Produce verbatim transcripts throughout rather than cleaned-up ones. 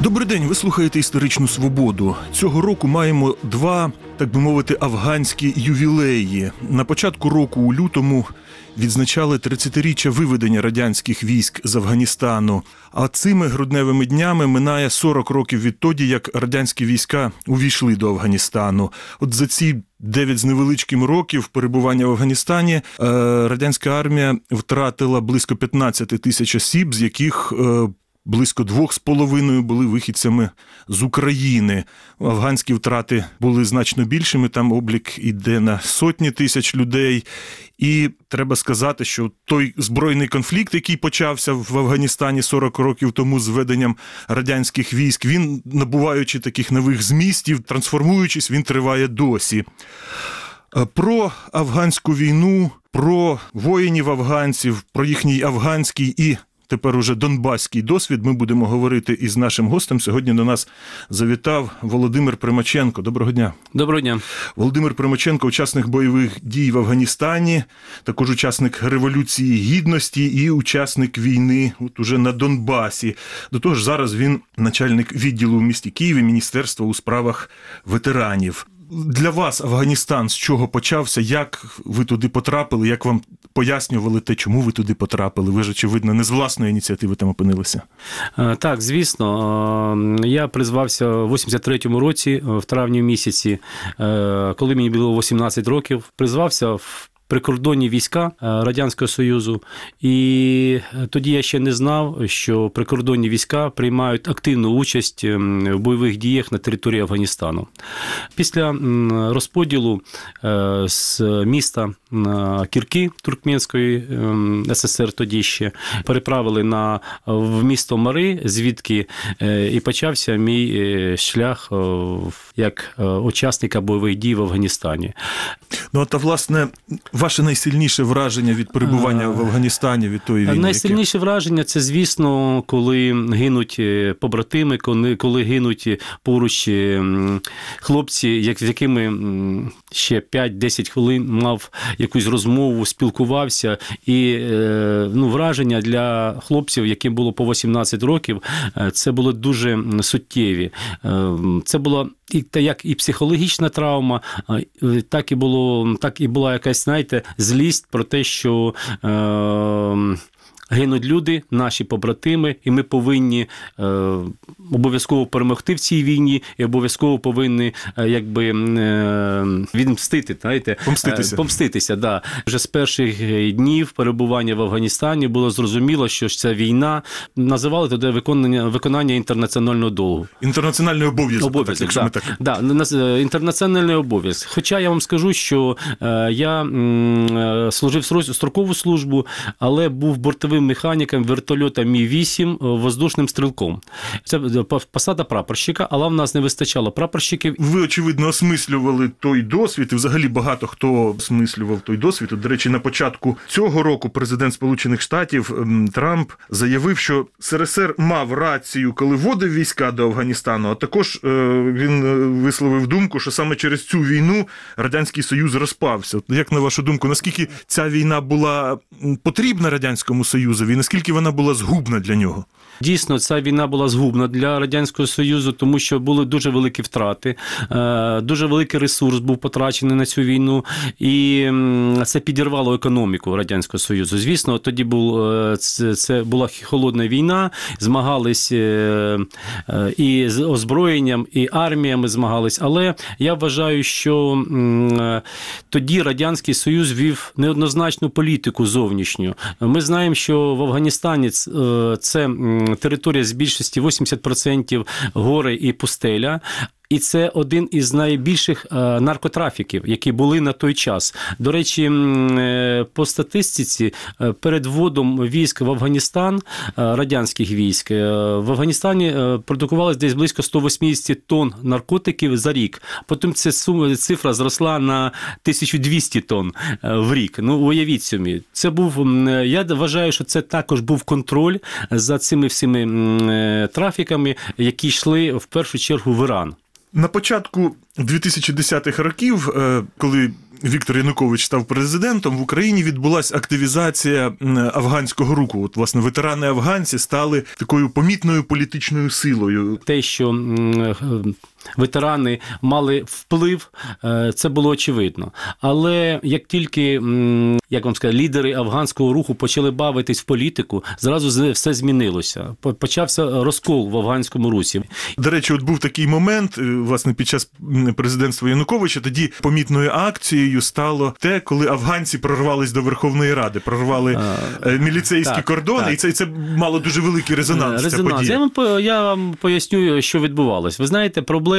Добрий день, ви слухаєте «Історичну свободу». Цього року маємо два, так би мовити, афганські ювілеї. На початку року, у лютому, відзначали тридцятиріччя виведення радянських військ з Афганістану. А цими грудневими днями минає сорок років відтоді, як радянські війська увійшли до Афганістану. От за ці дев'ять з невеличким років перебування в Афганістані радянська армія втратила близько п'ятнадцять тисяч осіб, з яких близько двох з половиною були вихідцями з України. Афганські втрати були значно більшими, там облік іде на сотні тисяч людей. І треба сказати, що той збройний конфлікт, який почався в Афганістані сорок років тому з введенням радянських військ, він, набуваючи таких нових змістів, трансформуючись, він триває досі. Про афганську війну, про воїнів-афганців, про їхній афганський і тепер уже донбаський досвід ми будемо говорити із нашим гостем. Сьогодні до нас завітав Володимир Примаченко. Доброго дня. Доброго дня. Володимир Примаченко – учасник бойових дій в Афганістані, також учасник Революції Гідності і учасник війни от уже на Донбасі. До того ж, зараз він начальник відділу в місті Києві Міністерства у справах ветеранів. Для вас Афганістан з чого почався? Як ви туди потрапили? Як вам пояснювали те, чому ви туди потрапили? Ви ж, очевидно, не з власної ініціативи там опинилися. Так, звісно. Я призвався в вісімдесят третьому році, в травні місяці, коли мені було вісімнадцять років. Призвався в прикордонні війська Радянського Союзу, і тоді я ще не знав, що прикордонні війська приймають активну участь в бойових діях на території Афганістану. Після розподілу з міста Кірки Туркменської ес ес ер тоді ще переправили на в місто Мари, звідки і почався мій шлях як учасника бойових дій в Афганістані. Ну, а та, власне, ваше найсильніше враження від перебування в Афганістані, від тої війни? Найсильніше яке? Враження – це, звісно, коли гинуть побратими, коли, коли гинуть поруч хлопці, як, з якими ще п'ять-десять хвилин мав якусь розмову, спілкувався. І ну, враження для хлопців, яким було по вісімнадцять років, це було дуже суттєві. Це було і як і психологічна травма, так і було, так і була якась, знаєте, злість про те, що е, гинуть люди, наші побратими, і ми повинні е, обов'язково перемогти в цій війні, і обов'язково повинні е, якби е, відмстити, знаєте, помститися. Е, помститися, да. Вже з перших днів перебування в Афганістані було зрозуміло, що ця війна називали тоді виконання, виконання інтернаціонального долгу. Інтернаціональний обов'язок, обов'язок, так, якщо да. ми так. Да, інтернаціональний обов'язок. Хоча я вам скажу, що е, я м, служив строкову службу, але був бортовим механіком вертольота Мі вісім, воздушним стрілком. Це посада прапорщика, але в нас не вистачало прапорщиків. Ви, очевидно, осмислювали той досвід, і взагалі багато хто осмислював той досвід. До речі, на початку цього року президент Сполучених Штатів Трамп заявив, що ес ер ес ер мав рацію, коли вводив війська до Афганістану, а також він висловив думку, що саме через цю війну Радянський Союз розпався. Як, на вашу думку, наскільки ця війна була потрібна Радянському Союзові, і наскільки вона була згубна для нього? Дійсно, ця війна була згубна для Радянського Союзу, тому що були дуже великі втрати, дуже великий ресурс був потрачений на цю війну, і це підірвало економіку Радянського Союзу. Звісно, тоді був, це була холодна війна, змагались і з озброєнням, і арміями змагались, але я вважаю, що тоді Радянський Союз вів неоднозначну політику зовнішню. Ми знаємо, що в Афганістані це територія з більшості вісімдесят відсотків гори і пустеля. І це один із найбільших наркотрафіків, які були на той час. До речі, по статистиці, перед вводом військ в Афганістан, радянських військ, в Афганістані продукувалось десь близько сто вісімдесят тонн наркотиків за рік. Потім ця цифра зросла на тисячу двісті тонн в рік. Ну, уявіть собі. Це був, я вважаю, що це також був контроль за цими всіми трафіками, які йшли в першу чергу в Іран. На початку дві тисячі десятих років, коли Віктор Янукович став президентом, в Україні відбулася активізація афганського руху. От, власне, ветерани-афганці стали такою помітною політичною силою. Те, що ветерани мали вплив, це було очевидно. Але як тільки, як вам сказати, лідери афганського руху почали бавитись в політику, зразу все змінилося. Почався розкол в афганському русі. До речі, от був такий момент, власне, під час президентства Януковича, тоді помітною акцією стало те, коли афганці прорвались до Верховної Ради, прорвали а, міліцейські так, кордони, так. і це, це мало дуже великий резонанс. резонанс. Я вам, я вам поясню, що відбувалось. Ви знаєте, проблеми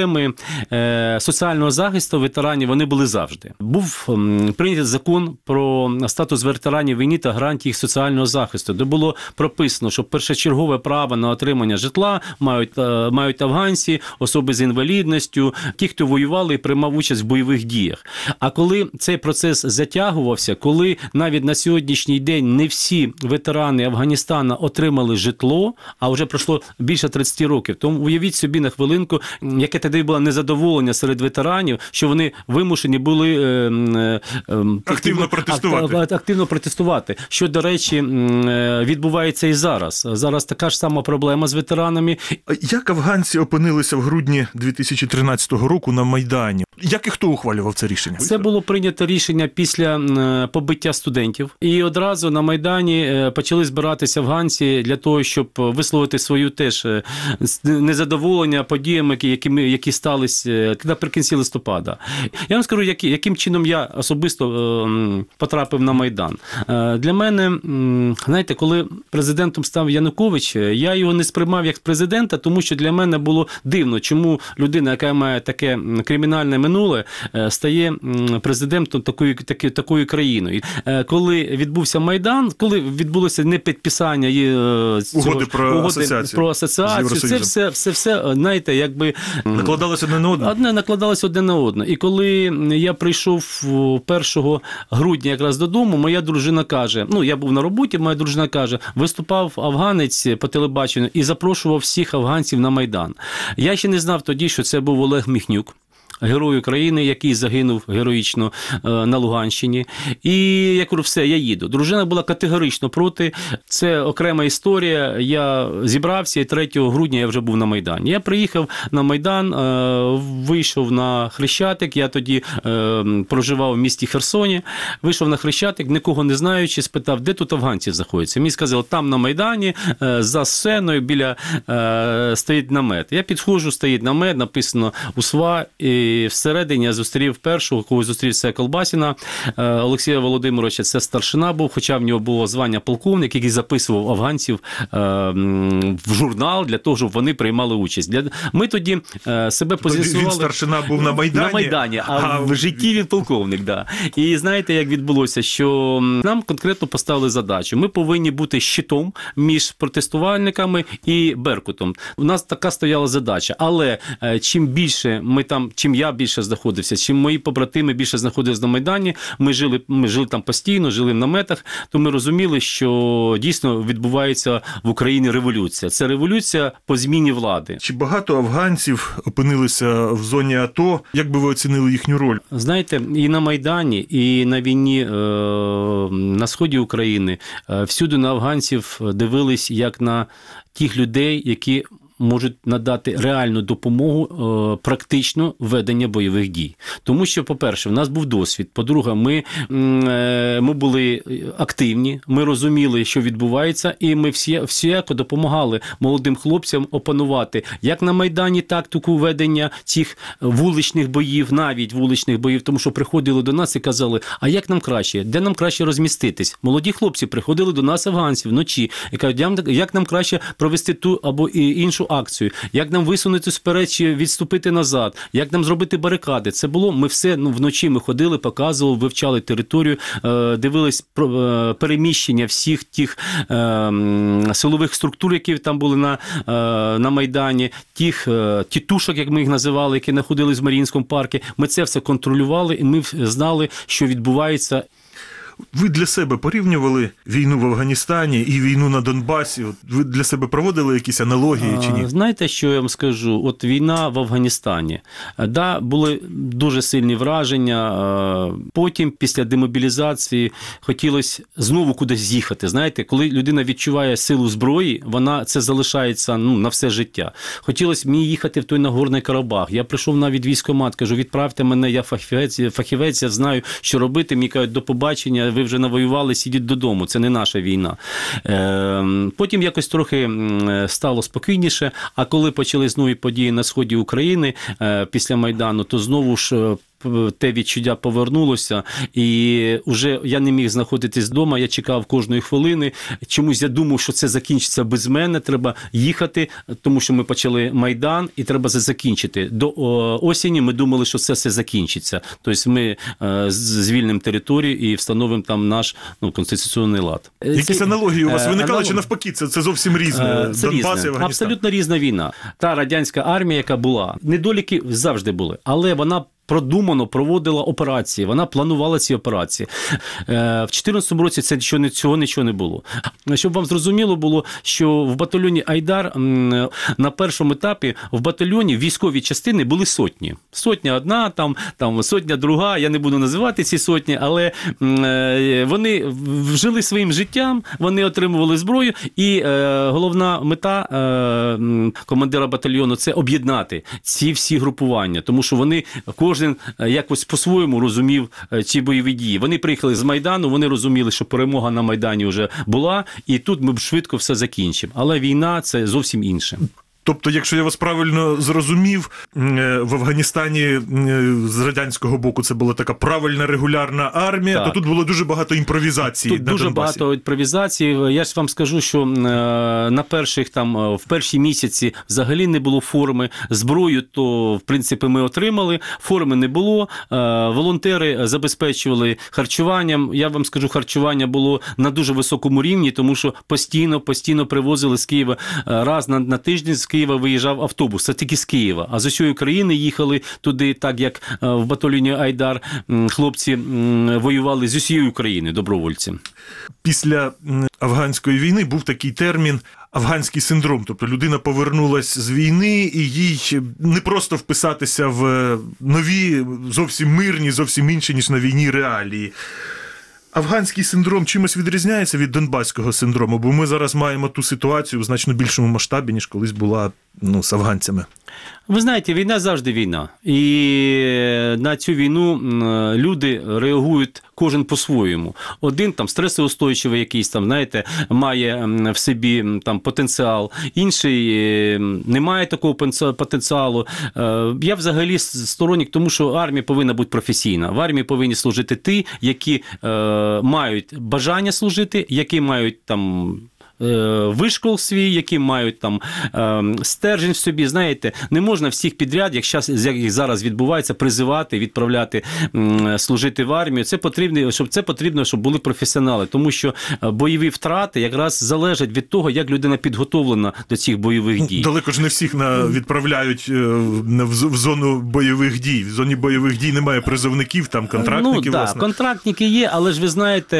е, соціального захисту ветеранів, вони були завжди. Був м, прийнятий закон про статус ветеранів війни та гарантії їх соціального захисту, де було прописано, що першочергове право на отримання житла мають, е, мають афганці, особи з інвалідністю, ті, хто воювали і приймав участь в бойових діях. А коли цей процес затягувався, коли навіть на сьогоднішній день не всі ветерани Афганістану отримали житло, а вже пройшло більше тридцять років, тому уявіть собі на хвилинку, яке тоді було незадоволення серед ветеранів, що вони вимушені були е, е, активно протестувати. Активно протестувати, що, до речі, відбувається і зараз. Зараз така ж сама проблема з ветеранами. Як афганці опинилися в грудні дві тисячі тринадцятого року на Майдані? Як і хто ухвалював це рішення? Це було прийнято рішення після побиття студентів. І одразу на Майдані почали збиратися афганці для того, щоб висловити свою теж незадоволення подіями, які, які сталися наприкінці листопада. Я вам скажу, яким чином я особисто потрапив на Майдан. Для мене, знаєте, коли президентом став Янукович, я його не сприймав як президента, тому що для мене було дивно, чому людина, яка має таке кримінальне минуле, стає президентом такої, такої, такої країни. Коли відбувся Майдан, коли відбулося непідписання цього, угоди про угоди асоціацію, про асоціацію це все, все, все, знаєте, якби... Накладалося одне на одне? Одне накладалося одне на одне. І коли я прийшов першого грудня якраз додому, моя дружина каже, ну, я був на роботі, моя дружина каже, виступав афганець по телебаченню і запрошував всіх афганців на Майдан. Я ще не знав тоді, що це був Олег Міхнюк, герой України, який загинув героїчно на Луганщині. І я кажу, все, я їду. Дружина була категорично проти. Це окрема історія. Я зібрався, і третього грудня я вже був на Майдані. Я приїхав на Майдан, вийшов на Хрещатик. Я тоді проживав в місті Херсоні. Вийшов на Хрещатик, нікого не знаючи, спитав, де тут афганці знаходяться. Мені сказали, там на Майдані, за сценою, біля стоїть намет. Я підходжу, стоїть намет, написано УСВА, і І всередині я зустрів першого, кого зустрів, це Колбасіна Олексія Володимировича, це старшина був, хоча в нього було звання полковник, який записував афганців в журнал для того, щоб вони приймали участь. Ми тоді себе позиціонували... Він старшина був на Майдані? На Майдані, а, а в житті він полковник, да. І знаєте, як відбулося, що нам конкретно поставили задачу. Ми повинні бути щитом між протестувальниками і Беркутом. У нас така стояла задача, але чим більше ми там, чим я більше знаходився, чим мої побратими більше знаходились на Майдані, ми жили, ми жили там постійно, жили в наметах, то ми розуміли, що дійсно відбувається в Україні революція. Це революція по зміні влади. Чи багато афганців опинилися в зоні АТО? Як би ви оцінили їхню роль? Знаєте, і на Майдані, і на війні е, на сході України е, всюди на афганців дивились як на тих людей, які можуть надати реальну допомогу практично ведення бойових дій. Тому що, по-перше, в нас був досвід, по-друге, ми, ми були активні, ми розуміли, що відбувається, і ми всі, всіяко допомагали молодим хлопцям опанувати як на Майдані тактику ведення цих вуличних боїв, навіть вуличних боїв, тому що приходили до нас і казали, а як нам краще, де нам краще розміститись? Молоді хлопці приходили до нас, афганці, вночі, і кажуть, як нам краще провести ту або іншу акцію, як нам висунути вперед чи відступити назад, як нам зробити барикади. Це було, ми все, ну, вночі ми ходили, показували, вивчали територію, е, дивились е, переміщення всіх тих е, силових структур, які там були на, е, на Майдані, тих е, тітушок, як ми їх називали, які знаходились в Маріїнському парку. Ми це все контролювали, і ми знали, що відбувається. Ви для себе порівнювали війну в Афганістані і війну на Донбасі? От ви для себе проводили якісь аналогії чи ні? А, знаєте, що я вам скажу? От війна в Афганістані. Да, були дуже сильні враження. Потім, після демобілізації, хотілося знову кудись з'їхати. Знаєте, коли людина відчуває силу зброї, вона це залишається ну, на все життя. Хотілося мені їхати в той Нагорний Карабах. Я прийшов навіть військкомат, кажу, відправте мене, я фахівець, фахівець, я знаю, що робити. Мені кажуть, до побачення, ви вже навоювали, сидіть додому, це не наша війна. Потім якось трохи стало спокійніше, а коли почались нові події на сході України після Майдану, то знову ж те відчуття повернулося, і вже я не міг знаходитись вдома, я чекав кожної хвилини. Чомусь я думав, що це закінчиться без мене, треба їхати, тому що ми почали Майдан, і треба це закінчити. До осені ми думали, що це все закінчиться. Тобто ми звільнимо територію і встановимо там наш ну, конституційний лад. Якісь це, аналогії у вас виникали, аналог... чи навпаки, це, це зовсім різне? Це Донбас і Афганістан. абсолютно різна війна. Та радянська армія, яка була, недоліки завжди були, але вона продумано проводила операції, вона планувала ці операції. В дві тисячі чотирнадцятому році це нічого, цього нічого не було. Щоб вам зрозуміло було, що в батальйоні Айдар на першому етапі в батальйоні військові частини були сотні. Сотня одна, там, там сотня друга, я не буду називати ці сотні, але вони жили своїм життям, вони отримували зброю, і головна мета командира батальйону – це об'єднати ці всі групування, тому що вони кожен Кожен якось по-своєму розумів ці бойові дії. Вони приїхали з Майдану, вони розуміли, що перемога на Майдані вже була, і тут ми швидко все закінчимо. Але війна – це зовсім інше. Тобто, якщо я вас правильно зрозумів, в Афганістані з радянського боку це була така правильна регулярна армія, так. То тут було дуже багато імпровізації. Тут на дуже Донбасі. Багато імпровізації. Я ж вам скажу, що на перших там, в перші місяці взагалі не було форми. Зброю, то, в принципі, ми отримали. Форми не було. Волонтери забезпечували харчуванням. Я вам скажу, харчування було на дуже високому рівні, тому що постійно, постійно привозили з Києва раз на, на тиждень з Києва виїжджав автобус, це тільки з Києва. А з усієї країни їхали туди, так як в батальйоні Айдар хлопці воювали з усієї України, добровольці. Після афганської війни був такий термін афганський синдром. Тобто людина повернулась з війни, і їй не просто вписатися в нові, зовсім мирні, зовсім інші, ніж на війні реалії. Афганський синдром чимось відрізняється від донбаського синдрому, бо ми зараз маємо ту ситуацію в значно більшому масштабі, ніж колись була ну, з афганцями. Ви знаєте, війна завжди війна. І на цю війну люди реагують кожен по-своєму. Один там стресоустойчивий якийсь, там, знаєте, має в собі там потенціал, інший не має такого потенціалу. Я взагалі сторонник тому, що армія повинна бути професійна. В армії повинні служити ті, які е, мають бажання служити, які мають там вишкол свій, які мають там стержень в собі. Знаєте, не можна всіх підряд, як зараз відбувається, призивати, відправляти служити в армію. Це потрібно, щоб це потрібно, щоб були професіонали, тому що бойові втрати якраз залежать від того, як людина підготовлена до цих бойових дій. Далеко ж не всіх на відправляють в зону бойових дій. В зоні бойових дій немає призовників, там контрактників, ну, власне. Так, контрактники є, але ж ви знаєте,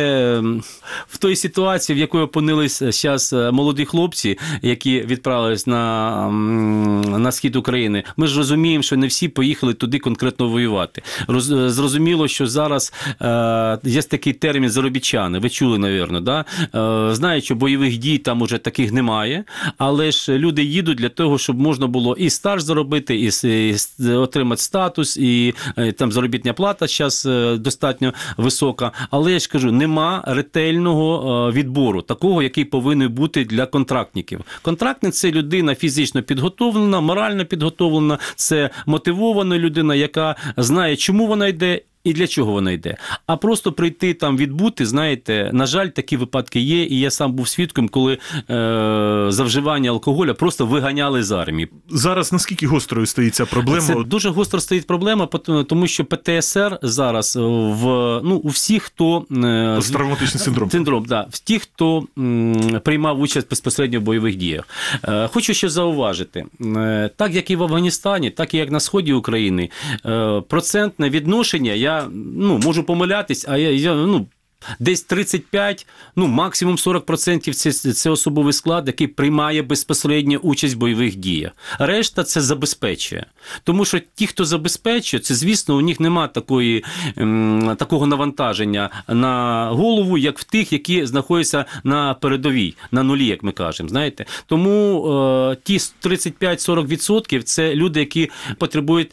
в той ситуації, в якій опинилися зараз молоді хлопці, які відправились на, на схід України, ми ж розуміємо, що не всі поїхали туди конкретно воювати. Роз, зрозуміло, що зараз е, є такий термін заробітчани, ви чули, напевно, да? Е, знають, що бойових дій там уже таких немає, але ж люди їдуть для того, щоб можна було і стаж заробити, і, і отримати статус, і е, там заробітна плата зараз е, достатньо висока, але я ж кажу, нема ретельного е, відбору, такого, який повинен бути для контрактників. Контрактник – це людина фізично підготовлена, морально підготовлена, це мотивована людина, яка знає, чому вона йде і для чого вона йде. А просто прийти там відбути, знаєте, на жаль, такі випадки є, і я сам був свідком, коли е, за вживання алкоголя просто виганяли з армії. Зараз наскільки гострою стоїть ця проблема? Це дуже гостро стоїть проблема, тому що Пе Те Ес Ер зараз в, ну, у всіх, хто... Е, посттравматичний синдром. Синдром, так. В тих, хто м, приймав участь безпосередньо в бойових діях. Е, хочу ще зауважити. Е, так, як і в Афганістані, так і як на сході України, е, процентне відношення, я ну, можу помилятись, а я, я ну, Десь тридцять п'ять, ну максимум сорок відсотків це, це особовий склад, який приймає безпосередньо участь в бойових діях. Решта це забезпечує. Тому що ті, хто забезпечує, це, звісно, у них немає такої, ем, такого навантаження на голову, як в тих, які знаходяться на передовій, на нулі, як ми кажемо. Знаєте? Тому е, ті тридцять п'ять - сорок відсотків це люди, які потребують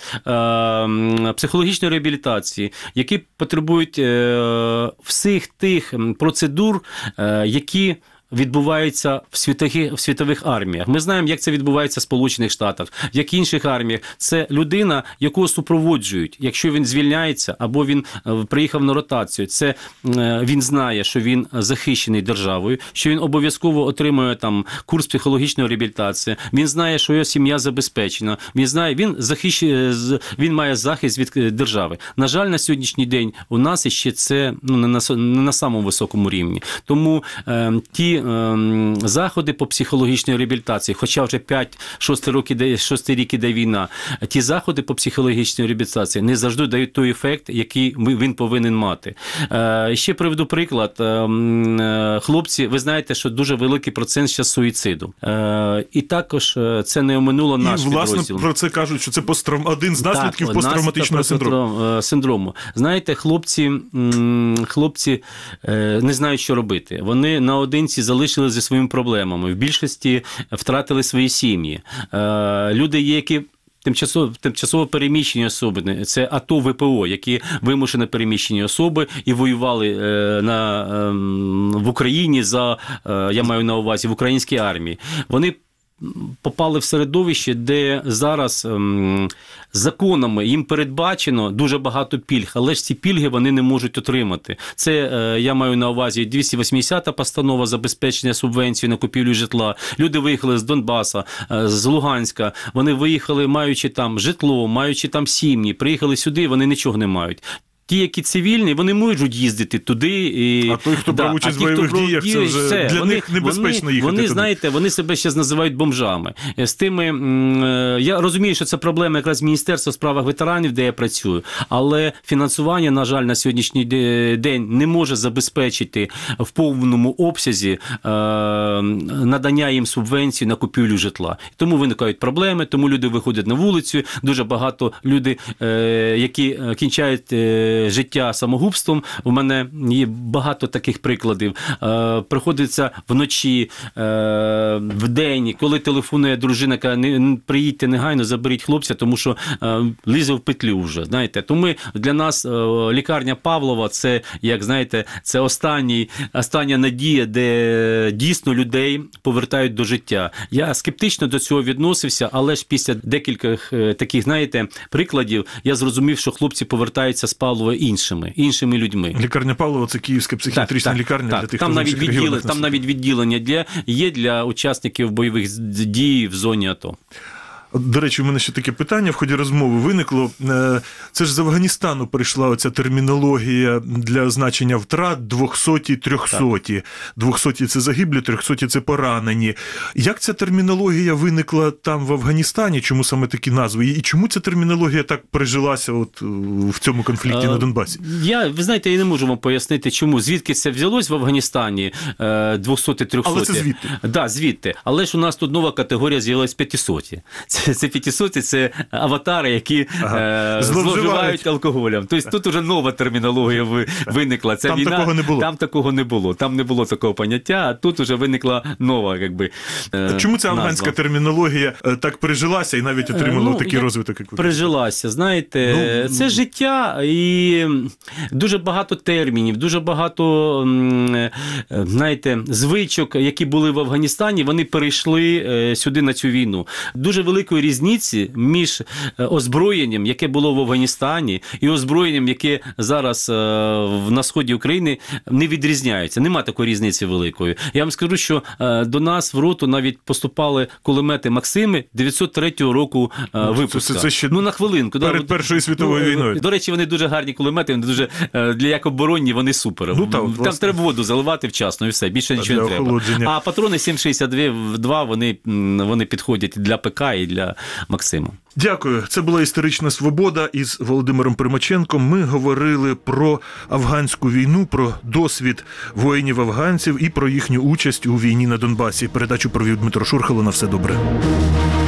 е, психологічної реабілітації, які потребують е, всіх тих процедур, е, які відбуваються в світових, в світових арміях. Ми знаємо, як це відбувається в Сполучених Штатах, як в інших арміях. Це людина, яку супроводжують. Якщо він звільняється або він приїхав на ротацію, це він знає, що він захищений державою, що він обов'язково отримує там курс психологічної реабілітації. Він знає, що його сім'я забезпечена. Він знає, він захищений, він має захист від держави. На жаль, на сьогоднішній день у нас ще це ну, не на, не на самому високому рівні. Тому е, ті заходи по психологічній реабілітації, хоча вже п'ять-шість років, шостий рік іде війна, ті заходи по психологічній реабілітації не завжди дають той ефект, який він повинен мати. Ще приведу приклад. Хлопці, ви знаєте, що дуже великий процент зараз суїциду. І також це не оминуло наш підрозділ. І, власне, підрозділ. про це кажуть, що це посттравм... один з наслідків так, посттравматичного синдрому. синдрому. Знаєте, хлопці, хлопці не знають, що робити. Вони наодинці залишили зі своїми проблемами. В більшості втратили свої сім'ї. Люди є, які Тимчасово, тимчасово переміщені особи, це АТО, ВПО, які вимушено переміщені особи і воювали е, на, е, в Україні за, е, я маю на увазі, в українській армії. Вони попали в середовище, де зараз ем, законами їм передбачено дуже багато пільг, але ж ці пільги вони не можуть отримати. Це, е, я маю на увазі, двісті вісімдесята постанова забезпечення субвенції на купівлю житла. Люди виїхали з Донбаса, е, з Луганська, вони виїхали, маючи там житло, маючи там сім'ї, приїхали сюди, вони нічого не мають. Ті, які цивільні, вони можуть їздити туди. І... А той, хто брав да, участь в бойових діях, це вже все. Для вони, них небезпечно вони, їхати Вони, туди. знаєте, вони себе ще називають бомжами. З тими, я розумію, що це проблема якраз Міністерства у справах ветеранів, де я працюю, але фінансування, на жаль, на сьогоднішній день не може забезпечити в повному обсязі надання їм субвенцій на купівлю житла. Тому виникають проблеми, тому люди виходять на вулицю, дуже багато людей, які кінчають життя самогубством. У мене є багато таких прикладів. Е, приходиться вночі, е, вдень, коли телефонує дружина, каже, не, приїдьте негайно, заберіть хлопця, тому що е, лізе в петлю вже. Знаєте. Тому для нас е, лікарня Павлова, це, як знаєте, це останній, остання надія, де дійсно людей повертають до життя. Я скептично до цього відносився, але ж після декількох е, таких, знаєте, прикладів я зрозумів, що хлопці повертаються з Павлова іншими, іншими людьми. Лікарня Павлова – це київська психіатрична так, лікарня так, для тих, там хто навіть в інших регіонах. Там навіть відділення для, є для учасників бойових дій в зоні АТО. До речі, у мене ще таке питання в ході розмови виникло. Це ж з Афганістану прийшла оця термінологія для значення втрат двохсоті, трьохсоті. Двохсоті – це загиблі, трьохсоті – це поранені. Як ця термінологія виникла там в Афганістані? Чому саме такі назви? І чому ця термінологія так прижилася от в цьому конфлікті а, на Донбасі? Я, ви знаєте, я не можу вам пояснити, чому. Звідки це взялось в Афганістані, двохсоті, трьохсоті. Але це звідти. Так, да, звідти. Але ж у нас тут нова категорія з'явилась п'ятисоті. Це, це п'ятисоті, це аватари, які ага. е, зловживають алкоголем. Тобто тут уже нова термінологія виникла. Ця там війна, такого не було. Там такого не було. Там не було такого поняття, а тут уже виникла нова, якби, е, Чому ця афганська назва. термінологія так прижилася і навіть отримала ну, такий розвиток? Як прижилася, знаєте, ну, це життя і дуже багато термінів, дуже багато, знаєте, звичок, які були в Афганістані, вони перейшли сюди на цю війну. Дуже великої різниці між озброєнням, яке було в Афганістані, і озброєнням, яке зараз на сході України, не відрізняється. Нема такої різниці великої. Я вам скажу, що до нас в роту навіть поступали кулемети Максими дев'ятсот третього року випуску. Це, це ще ну, на хвилинку. Перед да, Першою світовою ну, війною. До речі, вони дуже гарні кулемети, вони дуже, для як оборонні, вони супер. Ну, там, там власне. треба воду заливати вчасно і все, більше нічого не треба. Охолодження. А патрони сім шістдесят два, вони, вони підходять для ПК і для для Максима. Дякую. Це була «Історична свобода» із Володимиром Примаченком. Ми говорили про афганську війну, про досвід воїнів-афганців і про їхню участь у війні на Донбасі. Передачу провів Дмитро Шурхало. На все добре.